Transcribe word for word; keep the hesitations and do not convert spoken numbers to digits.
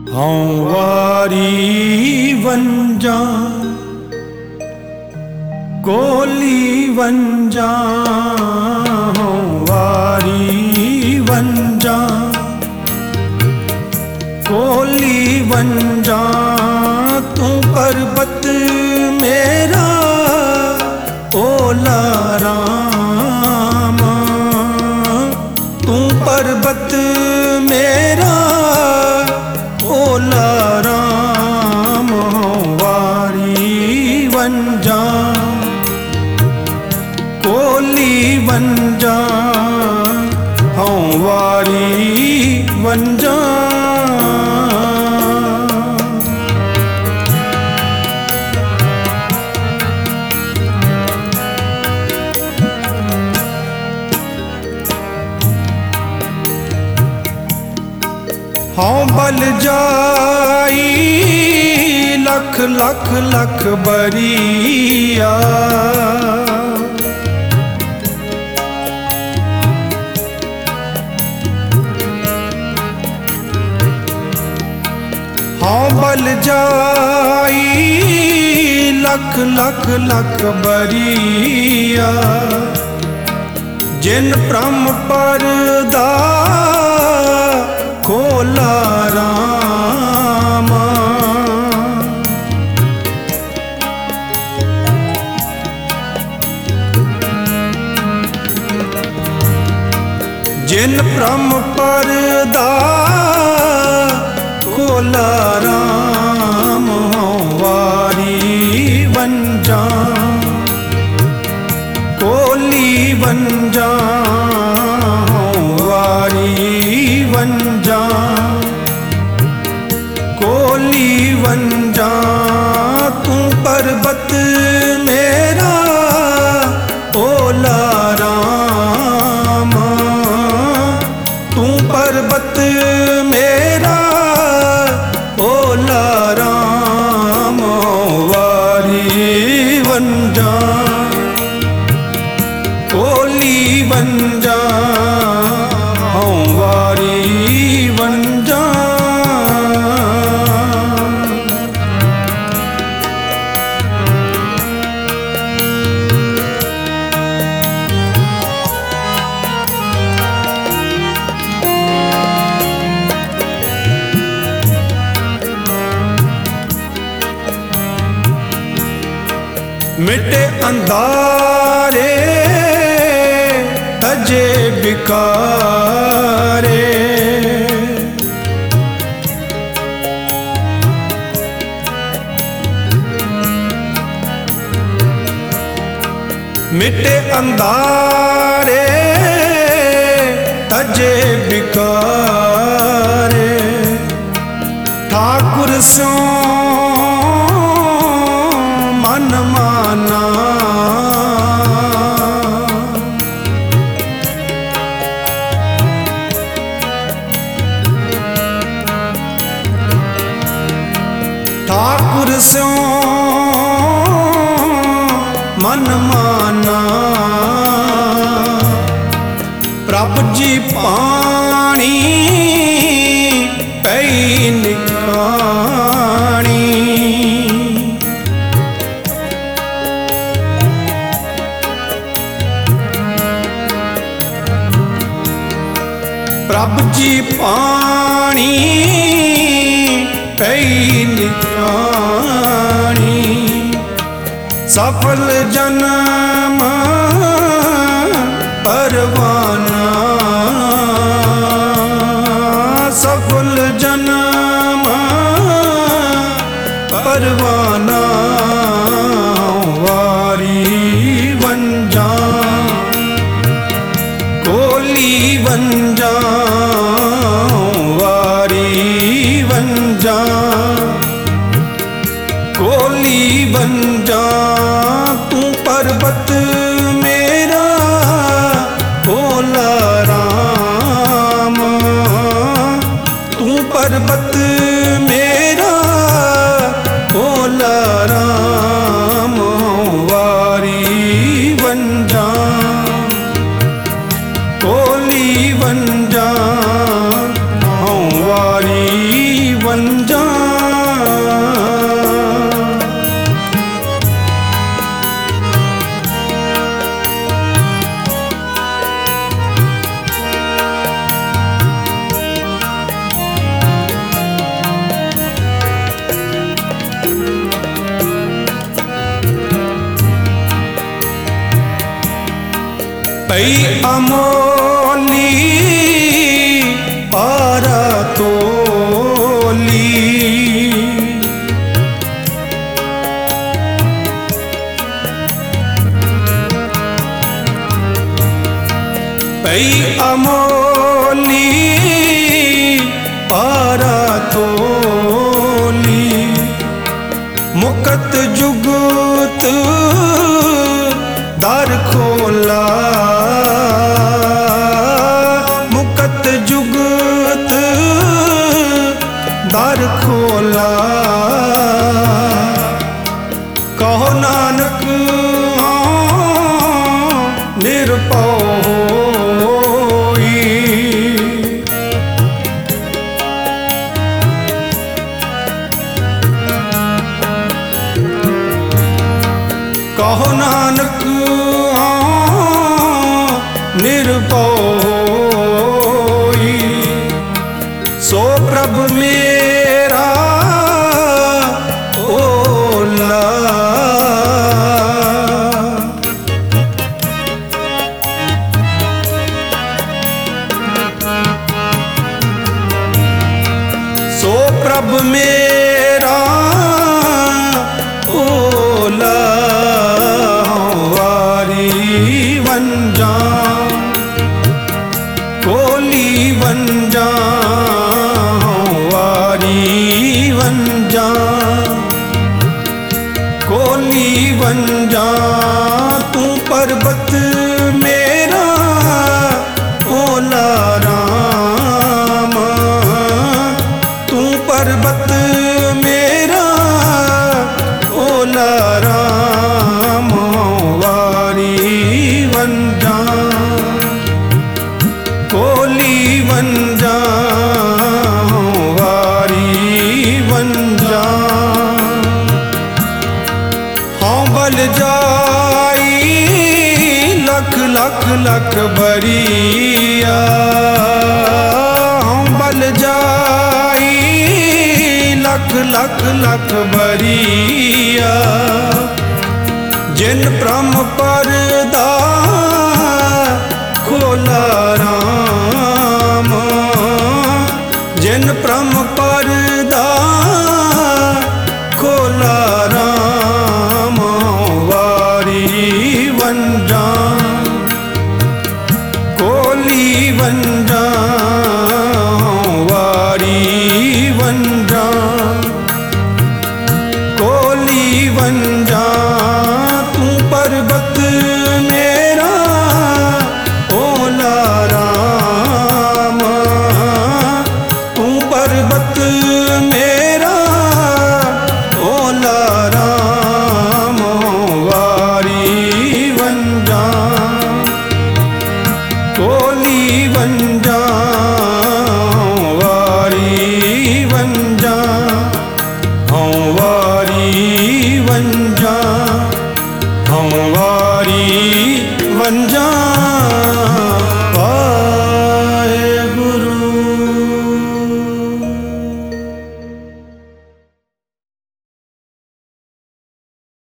हूँ वारी वंजा कोली वंजा, हूँ वारी वंजा कोली वंजा। तू पर्वत मेरा ओला रामा, तू पर्वत मेरा ओला राम। वारी वंजा कोली वंजा, हूँ वारी वंजा। हाँ बल जाई लख लख लख बरिया, हाँ बल जाई लख लख लख बरिया। जिन ब्रह्म परदा खोला रामा, जिन ब्रह्म परदा खोला राम। वारी वंजा कोली वंजा, वारी वंजा कोली वंजा। तू पर्वत मेरा ओला रामा, तू पर्वत मेरा ओला राम। वारी वंजा कोली वंजा, हूँ वारी वंजा। मिटे अंधारे अजे बिकारे, मिटे अंधारे अजे बिकारे। ठाकुर सो मन माना, ठाकुर सो मन माना। प्रभु जी पानी पई निकाणी, प्रभु जी पानी पई निकाणी। सफल जन्म परवाना, सफल जन्म परवाना। वारी वंजा कोली वंजा, वारी वंजा कोली वंजा। तू पर्वत मेरा ओला राम, तू पर्वत मेरा ओला राम। वारी वंजा कोली वंजा, हूँ वारी वंजा। पई अमोली पारा तोली पई अमोली पारा तोली मुकत जुगत दर खोला मुकत जुगत दर खोला कहो नानक निरपौ कहो नानक निर्भय सो प्रभु मेरा ओला सो प्रभु मेरा ओला कोली वंजा वारी वंजा कोली वंजा तू पर्वत मेरा ओला राम तू पर्वत मेरा ओला राम वारी वंजा कोली वंजा वारी वंजा हाँ बल जाई लख लख लख बरिया हाँ बल जाई लख लख लख बरिया जिन ब्रह्म परदा खोला राम जिन ब्रह्म परदा खोला राम वारी वंजा कोली वंजा वारी वंजा कोली वंजा तू पर्वत मेरा ओला राम तू पर्वत